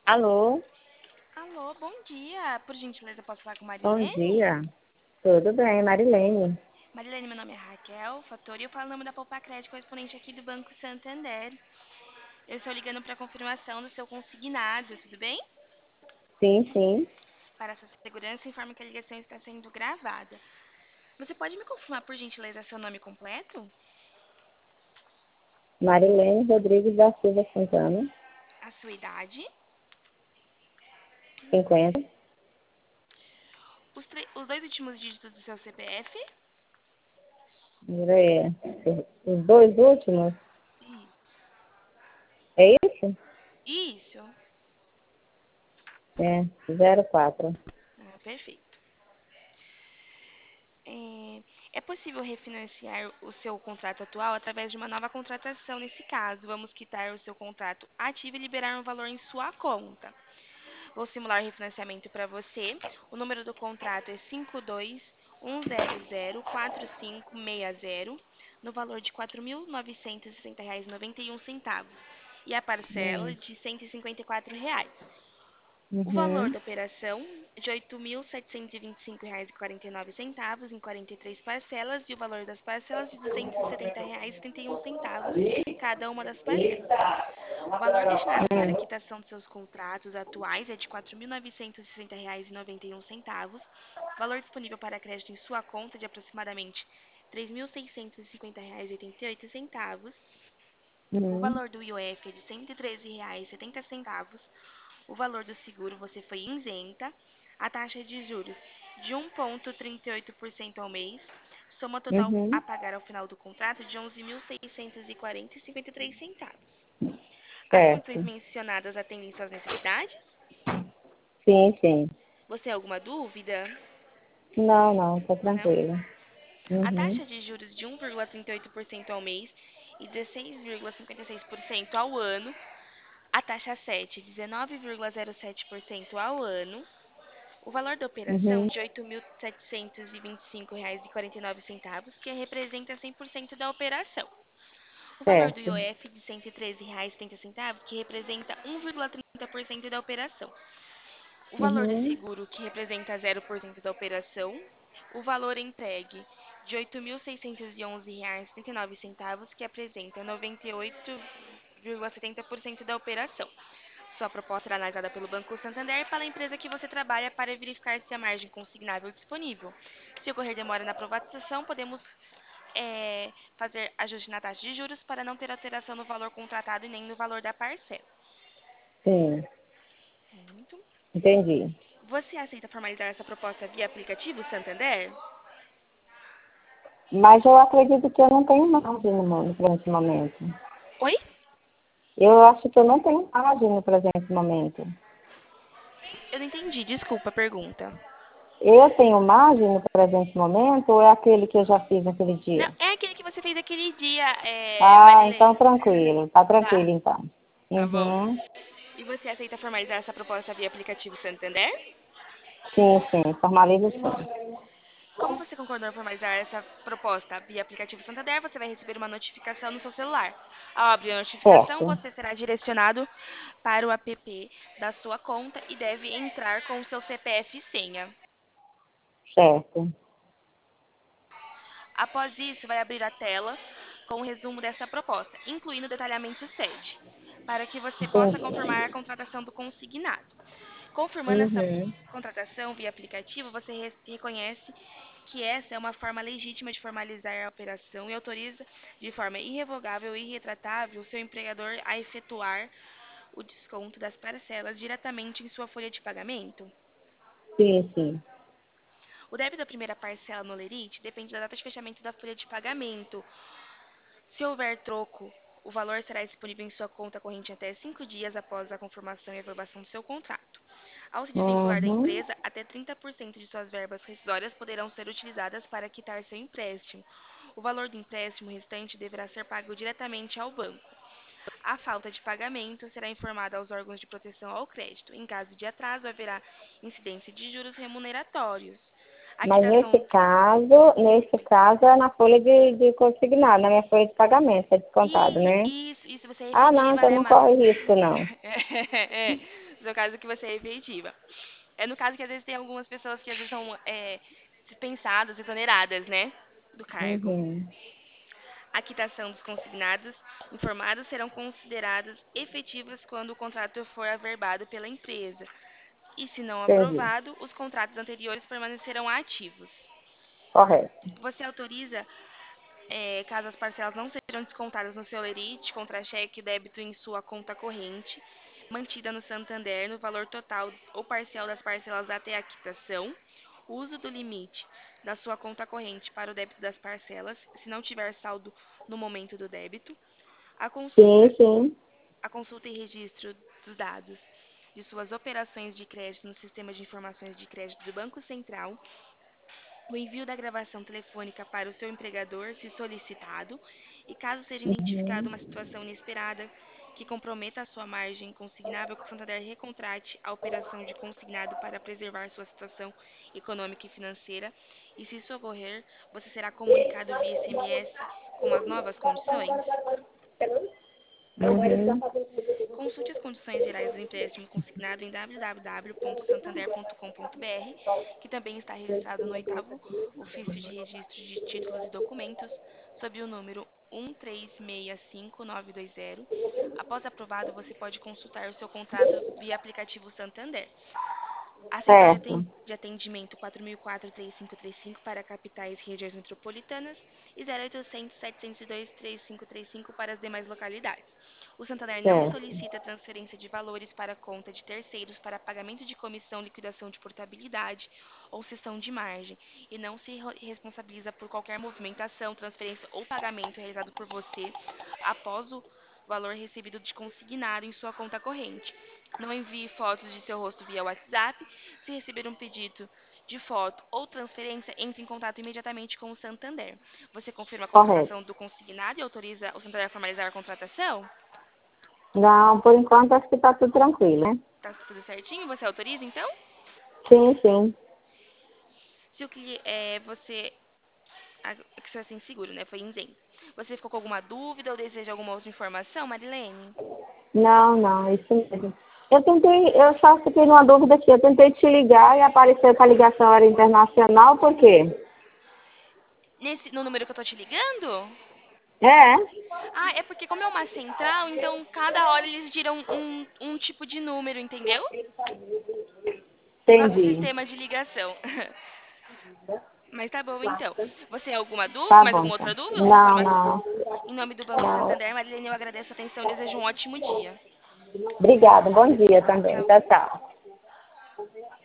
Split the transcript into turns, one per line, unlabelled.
Alô,
Alô, bom dia. Por gentileza, posso falar com
bom
Marilene?
dia. Tudo bem, Marilene?
Marilene, meu nome é Raquel Fatori. Eu falo o nome da Poupa Crédito, correspondente aqui do Banco Santander. Eu estou ligando para confirmação do seu consignado, tudo bem?
Sim, sim.
Para essa segurança, informo que a ligação está sendo gravada. Você pode me confirmar, por gentileza, seu nome completo?
Marilene Rodrigues da Silva Santana,
A sua idade?
50.
Os dois últimos dígitos do seu CPF?
É, os dois últimos,
Isso.
é isso?
Isso.
É, 04.
Ah, perfeito. É possível refinanciar o seu contrato atual através de uma nova contratação. Nesse caso, vamos quitar o seu contrato ativo e liberar um valor em sua conta. Vou simular o refinanciamento para você. O número do contrato é 52-100-4560, no valor de R$ 4.960,91 e a parcela de R$ 154. O valor
Uhum,
da operação é de R$ 8.725,49 em 43 parcelas e o valor das parcelas de R$ 270,71 cada uma das parcelas. O valor destinado para a
hum,
quitação dos seus contratos atuais é de R$ 4.960,91. Valor disponível para crédito em sua conta de aproximadamente R$ 3.650,88. O
uhum,
valor do IOF é de R$ 113,70. O valor do seguro você foi isenta. A taxa de juros de 1,38% ao mês. Soma total a
uhum.
pagar ao final do contrato de R$ 11.640,53. As condições
Certo.
mencionadas atendem suas necessidades?
Sim, sim.
Você tem alguma dúvida?
Não, não, tá
Não?
tranquilo.
A
Uhum,
taxa de juros de 1,38% ao mês e 16,56% ao ano. A taxa 7, 19,07% ao ano. O valor da operação
uhum.
de R$ 8.725,49, que representa 100% da operação. O valor do
Certo.
IOF de R$ 113,70, que representa 1,30% da operação. O valor do
Uhum,
seguro, que representa 0% da operação. O valor entregue de R$ 8.611,79, que apresenta 98,70% da operação. Sua proposta será analisada pelo Banco Santander e pela empresa que você trabalha para verificar se a margem consignável é disponível. Se ocorrer demora na aprovação, podemos fazer ajuste na taxa de juros para não ter alteração no valor contratado e nem no valor da parcela.
sim,
Muito.
entendi.
Você aceita formalizar essa proposta via aplicativo Santander?
Mas eu acredito que eu não tenho margem no mundo para esse momento.
Oi?
Eu acho que eu não tenho margem no presente momento.
Eu não entendi, desculpa a pergunta.
Eu tenho margem no presente momento ou é aquele que eu já fiz naquele
Não,
dia?
é aquele que você fez aquele dia,
Ah, então
Marilene.
tranquilo. Tá
Tá,
tranquilo então.
tá bom.
Uhum.
E você aceita formalizar essa proposta via aplicativo Santander?
Sim, sim. Formalizo sim.
Como você concordou em formalizar essa proposta via aplicativo Santander, você vai receber uma notificação no seu celular. Ao abrir a notificação,
Certo,
você será direcionado para o app da sua conta e deve entrar com o seu CPF e senha.
certo.
Após isso, vai abrir a tela com o resumo dessa proposta, incluindo o detalhamento SED, para que você possa
Entendi.
confirmar a contratação do consignado. Confirmando essa
Uhum.
contratação via aplicativo, você reconhece que essa é uma forma legítima de formalizar a operação e autoriza de forma irrevogável e irretratável o seu empregador a efetuar o desconto das parcelas diretamente em sua folha de pagamento.
Sim, sim.
O débito da primeira parcela no Lerite depende da data de fechamento da folha de pagamento. Se houver troco, o valor será disponível em sua conta corrente até 5 dias após a confirmação e aprovação do seu contrato. Ao se desvincular da
Uhum.
empresa, até 30% de suas verbas rescisórias poderão ser utilizadas para quitar seu empréstimo. O valor do empréstimo restante deverá ser pago diretamente ao banco. A falta de pagamento será informada aos órgãos de proteção ao crédito. Em caso de atraso, haverá incidência de juros remuneratórios. A
Mas
quitação.
nesse caso é na folha de consignado, na minha folha de pagamento, é descontado, né?
Isso, você é
Ah, não,
efetiva,
então
né,
não
Má?
corre risco, não.
É, No seu caso que você é efetiva. É no caso que às vezes tem algumas pessoas que às vezes são dispensadas, exoneradas, né? Do cargo.
Uhum.
A quitação dos consignados informados serão consideradas efetivas quando o contrato for averbado pela empresa. E, se não
Entendi.
aprovado, os contratos anteriores permanecerão ativos.
Correto.
Você autoriza, caso as parcelas não sejam descontadas no seu lerite, contra-cheque, débito em sua conta corrente, mantida no Santander, no valor total ou parcial das parcelas até a quitação, o uso do limite da sua conta corrente para o débito das parcelas, se não tiver saldo no momento do débito, a
Sim,
consulta,
sim.
a consulta e registro dos dados de suas operações de crédito no Sistema de Informações de Crédito do Banco Central, o envio da gravação telefônica para o seu empregador, se solicitado, e caso seja identificada
Uhum.
uma situação inesperada que comprometa a sua margem consignável, que o Santander recontrate a operação de consignado para preservar sua situação econômica e financeira, e se isso ocorrer, você será comunicado via SMS com as novas condições.
Uhum.
Consulte as condições gerais do empréstimo consignado em www.santander.com.br, que também está registrado no oitavo Ofício de Registro de Títulos e Documentos, sob o número 1365920. Após aprovado, você pode consultar o seu contrato via aplicativo Santander. A Central
Certo.
de Atendimento 4004-3535 para capitais e regiões metropolitanas e 0800-702-3535 para as demais localidades. O Santander não
Certo.
solicita transferência de valores para conta de terceiros para pagamento de comissão, liquidação de portabilidade ou cessão de margem e não se responsabiliza por qualquer movimentação, transferência ou pagamento realizado por você após o valor recebido de consignado em sua conta corrente. Não envie fotos de seu rosto via WhatsApp. Se receber um pedido de foto ou transferência, entre em contato imediatamente com o Santander. Você confirma a
Correto.
contratação do consignado e autoriza o Santander a formalizar a contratação?
Não, por enquanto acho que está tudo tranquilo, né?
Tá tudo certinho? Você autoriza, então?
Sim, sim.
Se o cliente, você, que você é assim, seguro, né? Foi isento. Você ficou com alguma dúvida ou deseja alguma outra informação, Marilene?
Não, não, é isso mesmo. Eu só fiquei numa dúvida aqui. Eu tentei te ligar e apareceu que a ligação era internacional, por quê?
No número que eu tô te ligando?
É,
Ah, é porque como é uma central, então cada hora eles giram um tipo de número, entendeu? Nosso
entendi.
sistema de ligação. Mas tá bom, então. Você tem alguma dúvida?
Tá
Mais
bom,
alguma
então.
outra dúvida? Outra
Não,
informação?
não,
Em nome do Banco
não.
Santander, Marilene, eu agradeço a atenção e desejo um ótimo dia.
Obrigada, bom dia também.
Tchau.
Tchau, tchau.